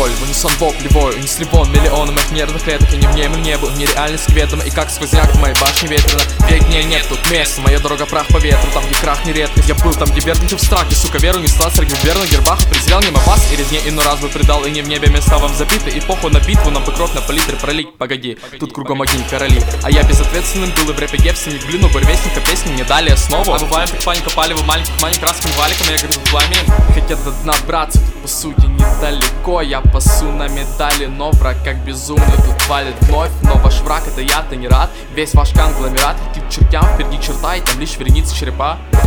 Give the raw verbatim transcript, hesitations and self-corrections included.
боль, в унисон воплевой, унесли вон миллионы моих нервных клеток. И не внемлю небу, нереальность к ведомо. И как сквозняк в моей башне ветрено. Век дней нет тут места, моя дорога прах по ветру. Там, где крах не редкость. Я был там, где вернуть в страх, где, сука, веру несла среди верных гербах. Презрел мимо вас и резне иной раз бы предал. И не в небе места вам забиты. И похуй на битву, нам бы кровь на палитре пролить. Погоди, тут кругом огни короли. А я безответственным был и в рэпе девственник. Блин, у буревестника песни мне дали основу. Обуваем как паника палево маленьких маленьких красным валиком. Я горю пламенем. Хотят до дна браться, тут по сути недалеко. Я пасу на медали, но враг как безумный тут валит вновь. Но ваш враг это я, ты не рад. Весь ваш конгломерат летит к чертям, впереди черта и там лишь вереницы черепа.